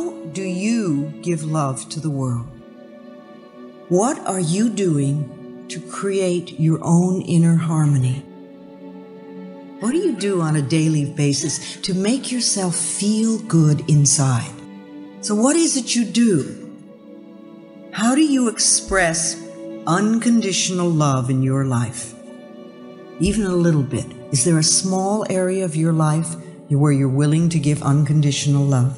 How do you give love to the world? What are you doing to create your own inner harmony? What do you do on a daily basis to make yourself feel good inside? So what is it you do? How do you express unconditional love in your life? Even a little bit. Is there a small area of your life where you're willing to give unconditional love?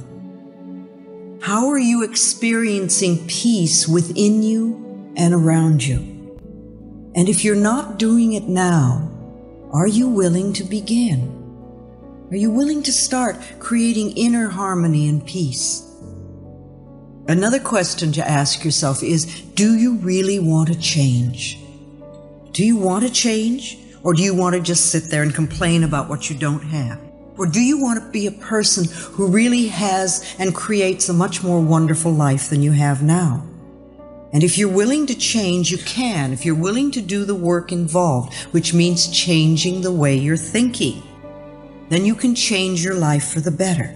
How are you experiencing peace within you and around you? And if you're not doing it now, are you willing to begin? Are you willing to start creating inner harmony and peace? Another question to ask yourself is, do you really want to change? Do you want to change? Or do you want to just sit there and complain about what you don't have? Or do you want to be a person who really has and creates a much more wonderful life than you have now? And if you're willing to change, you can. If you're willing to do the work involved, which means changing the way you're thinking, then you can change your life for the better.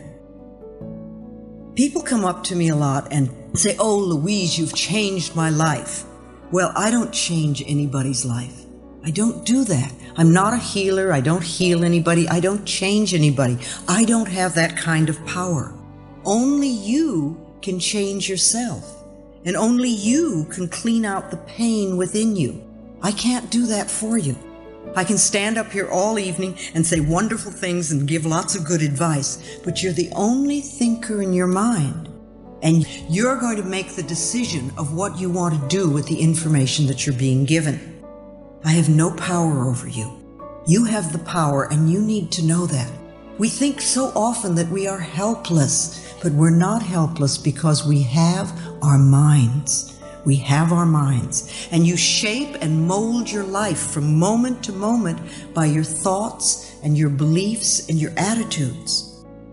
People come up to me a lot and say, "Oh, Louise, you've changed my life." Well, I don't change anybody's life. I don't do that. I'm not a healer. I don't heal anybody. I don't change anybody. I don't have that kind of power. Only you can change yourself, and only you can clean out the pain within you. I can't do that for you. I can stand up here all evening and say wonderful things and give lots of good advice, but you're the only thinker in your mind, and you're going to make the decision of what you want to do with the information that you're being given. I have no power over you. You have the power, and you need to know that. We think so often that we are helpless, but we're not helpless because we have our minds. We have our minds. And you shape and mold your life from moment to moment by your thoughts and your beliefs and your attitudes.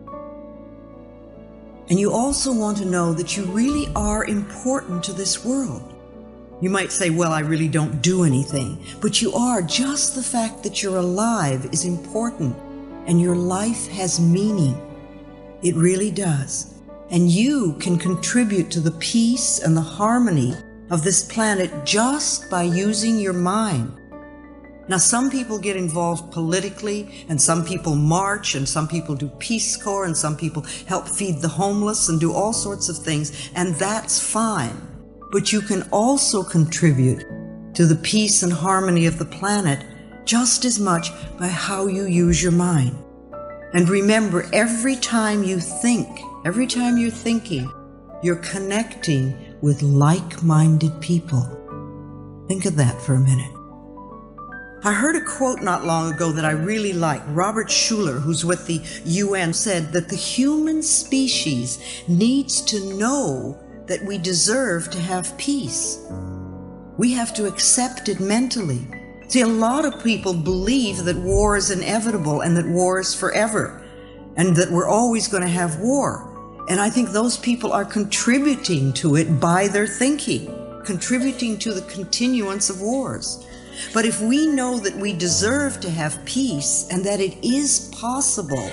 And you also want to know that you really are important to this world. You might say, "Well, I really don't do anything," but you are. Just the fact that you're alive is important, and your life has meaning. It really does. And you can contribute to the peace and the harmony of this planet just by using your mind. Now, some people get involved politically, and some people march, and some people do Peace Corps, and some people help feed the homeless and do all sorts of things, and that's fine. But you can also contribute to the peace and harmony of the planet just as much by how you use your mind. And remember, every time you think, every time you're thinking, you're connecting with like-minded people. Think of that for a minute. I heard a quote not long ago that I really like. Robert Schuller, who's with the UN, said that the human species needs to know that we deserve to have peace. We have to accept it mentally. See, a lot of people believe that war is inevitable and that war is forever and that we're always going to have war. And I think those people are contributing to it by their thinking, contributing to the continuance of wars. But if we know that we deserve to have peace and that it is possible,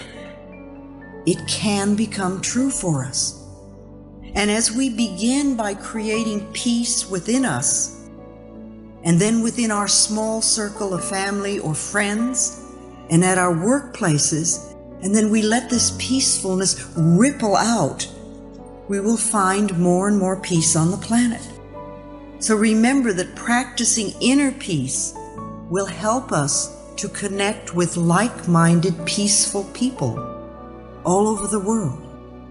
it can become true for us. And as we begin by creating peace within us, and then within our small circle of family or friends, and at our workplaces, and then we let this peacefulness ripple out, we will find more and more peace on the planet. So remember that practicing inner peace will help us to connect with like-minded, peaceful people all over the world.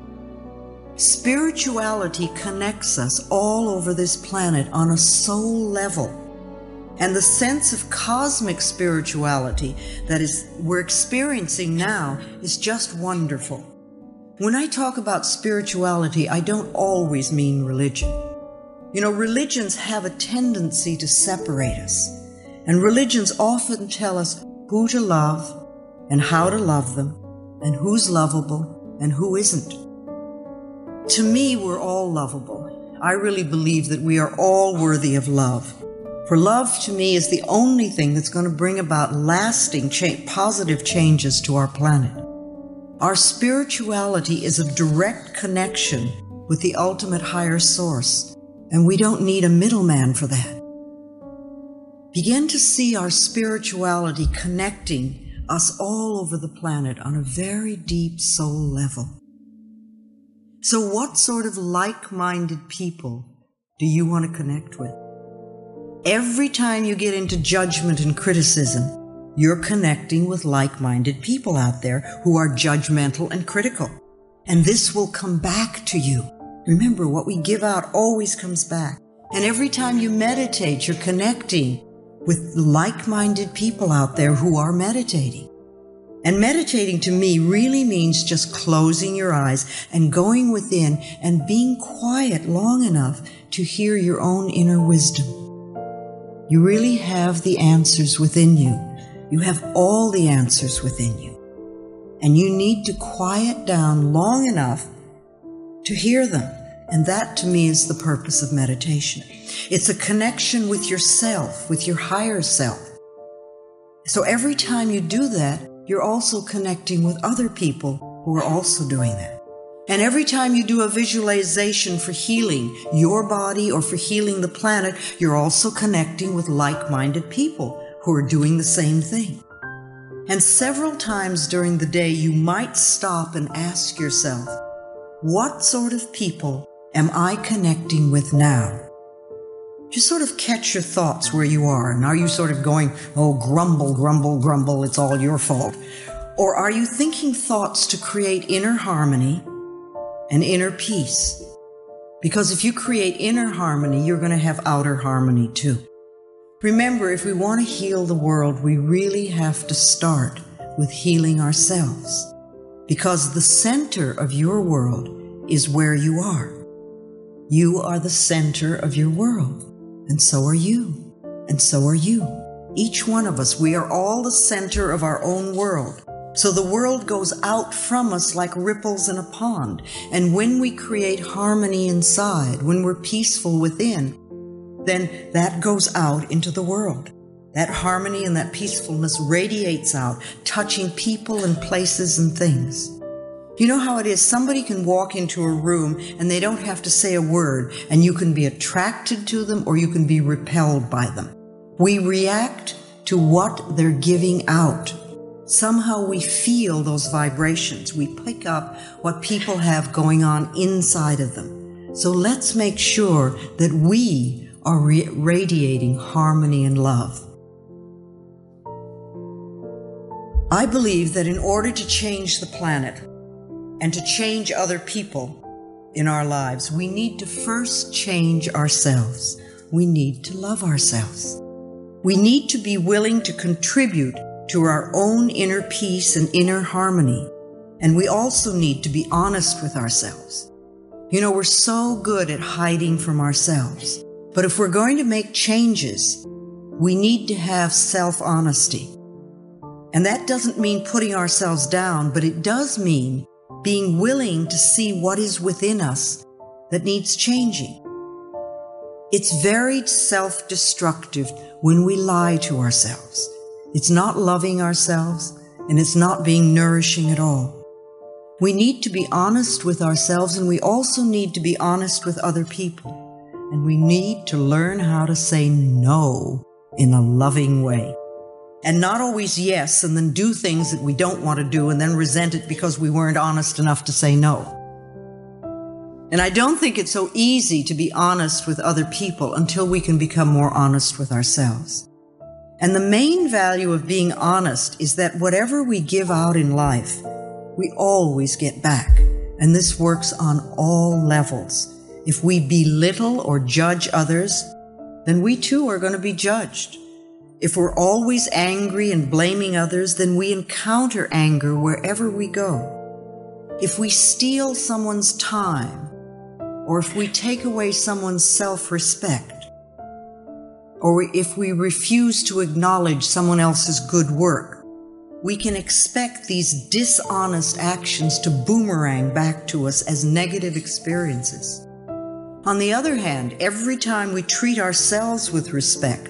Spirituality connects us all over this planet on a soul level. And the sense of cosmic spirituality that we're experiencing now is just wonderful. When I talk about spirituality, I don't always mean religion. You know, religions have a tendency to separate us. And religions often tell us who to love and how to love them, and who's lovable and who isn't. To me, we're all lovable. I really believe that we are all worthy of love. For love, to me, is the only thing that's going to bring about lasting positive changes to our planet. Our spirituality is a direct connection with the ultimate higher source, and we don't need a middleman for that. Begin to see our spirituality connecting us all over the planet on a very deep soul level. So what sort of like-minded people do you want to connect with? Every time you get into judgment and criticism, you're connecting with like-minded people out there who are judgmental and critical. And this will come back to you. Remember, what we give out always comes back. And every time you meditate, you're connecting with like-minded people out there who are meditating. And meditating to me really means just closing your eyes and going within and being quiet long enough to hear your own inner wisdom. You really have the answers within you. You have all the answers within you. And you need to quiet down long enough to hear them. And that to me is the purpose of meditation. It's a connection with yourself, with your higher self. So every time you do that, you're also connecting with other people who are also doing that. And every time you do a visualization for healing your body or for healing the planet, you're also connecting with like-minded people who are doing the same thing. And several times during the day, you might stop and ask yourself, what sort of people am I connecting with now? Just sort of catch your thoughts where you are. And are you sort of going, oh, grumble, grumble, grumble, it's all your fault? Or are you thinking thoughts to create inner harmony and inner peace? Because if you create inner harmony, you're going to have outer harmony too. Remember, if we want to heal the world, we really have to start with healing ourselves. Because the center of your world is where you are. You are the center of your world. And so are you. And so are you. Each one of us, we are all the center of our own world. So the world goes out from us like ripples in a pond. And when we create harmony inside, when we're peaceful within, then that goes out into the world. That harmony and that peacefulness radiates out, touching people and places and things. You know how it is? Somebody can walk into a room and they don't have to say a word, and you can be attracted to them or you can be repelled by them. We react to what they're giving out. Somehow we feel those vibrations. We pick up what people have going on inside of them. So let's make sure that we are radiating harmony and love. I believe that in order to change the planet and to change other people in our lives, we need to first change ourselves. We need to love ourselves. We need to be willing to contribute to our own inner peace and inner harmony. And we also need to be honest with ourselves. You know, we're so good at hiding from ourselves. But if we're going to make changes, we need to have self-honesty. And that doesn't mean putting ourselves down, but it does mean being willing to see what is within us that needs changing. It's very self-destructive when we lie to ourselves. It's not loving ourselves, and it's not being nourishing at all. We need to be honest with ourselves, and we also need to be honest with other people. And we need to learn how to say no in a loving way. And not always yes, and then do things that we don't want to do and then resent it because we weren't honest enough to say no. And I don't think it's so easy to be honest with other people until we can become more honest with ourselves. And the main value of being honest is that whatever we give out in life, we always get back. And this works on all levels. If we belittle or judge others, then we too are going to be judged. If we're always angry and blaming others, then we encounter anger wherever we go. If we steal someone's time, or if we take away someone's self-respect, or if we refuse to acknowledge someone else's good work, we can expect these dishonest actions to boomerang back to us as negative experiences. On the other hand, every time we treat ourselves with respect,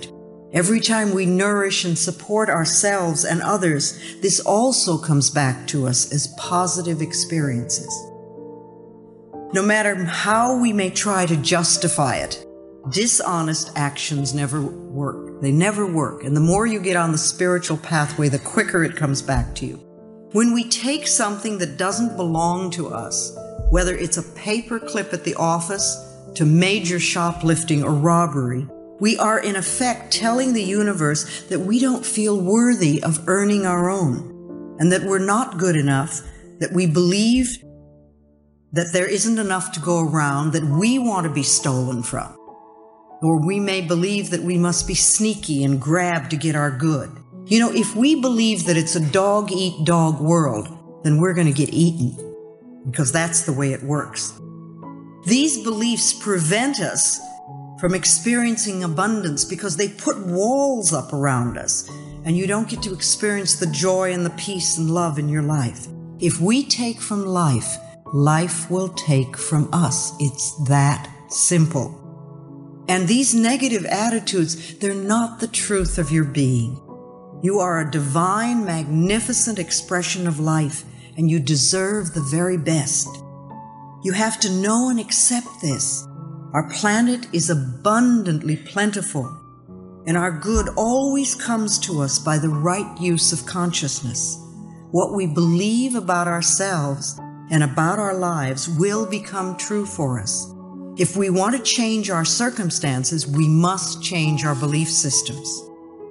Every time we nourish and support ourselves and others, this also comes back to us as positive experiences. No matter how we may try to justify it, dishonest actions never work. They never work. And the more you get on the spiritual pathway, the quicker it comes back to you. When we take something that doesn't belong to us, whether it's a paper clip at the office to major shoplifting or robbery, we are in effect telling the universe that we don't feel worthy of earning our own, and that we're not good enough, that we believe that there isn't enough to go around, that we want to be stolen from. Or we may believe that we must be sneaky and grab to get our good. You know, if we believe that it's a dog-eat-dog world, then we're going to get eaten, because that's the way it works. These beliefs prevent us from experiencing abundance because they put walls up around us, and you don't get to experience the joy and the peace and love in your life. If we take from life, life will take from us. It's that simple. And these negative attitudes, they're not the truth of your being. You are a divine, magnificent expression of life, and you deserve the very best. You have to know and accept this. Our planet is abundantly plentiful, and our good always comes to us by the right use of consciousness. What we believe about ourselves and about our lives will become true for us. If we want to change our circumstances, we must change our belief systems.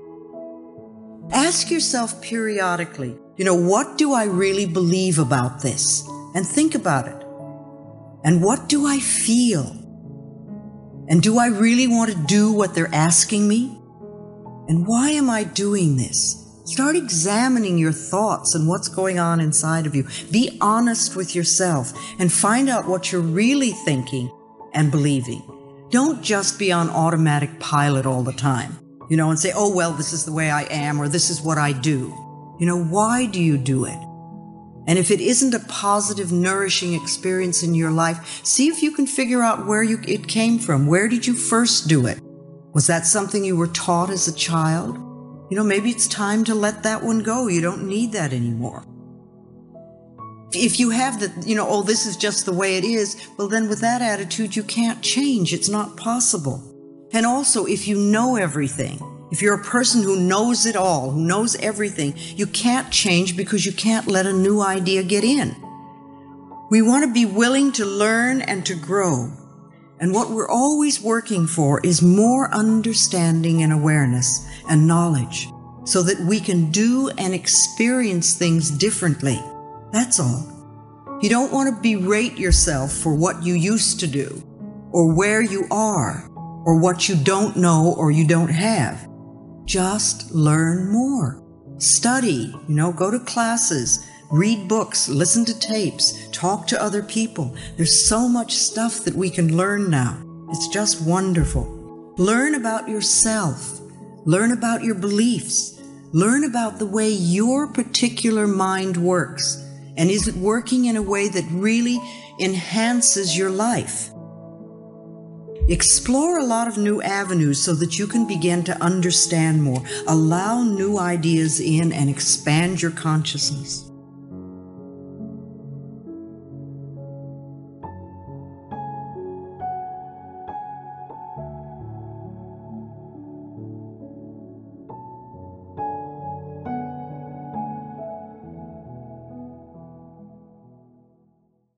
Ask yourself periodically, what do I really believe about this? And think about it. And what do I feel? And do I really want to do what they're asking me? And why am I doing this? Start examining your thoughts and what's going on inside of you. Be honest with yourself and find out what you're really thinking and believing. Don't just be on automatic pilot all the time, and say, oh, well, this is the way I am, or this is what I do. Why do you do it? And if it isn't a positive, nourishing experience in your life, see if you can figure out where it came from. Where did you first do it? Was that something you were taught as a child? Maybe it's time to let that one go. You don't need that anymore. If you have oh, this is just the way it is, well, then with that attitude, you can't change. It's not possible. And also, if you know everything, if you're a person who knows it all, who knows everything, you can't change because you can't let a new idea get in. We want to be willing to learn and to grow. And what we're always working for is more understanding and awareness and knowledge so that we can do and experience things differently. That's all. You don't want to berate yourself for what you used to do or where you are or what you don't know or you don't have. Just learn more. Study, go to classes, read books, listen to tapes, talk to other people. There's so much stuff that we can learn now. It's just wonderful. Learn about yourself. Learn about your beliefs. Learn about the way your particular mind works. And is it working in a way that really enhances your life? Explore a lot of new avenues so that you can begin to understand more. Allow new ideas in and expand your consciousness.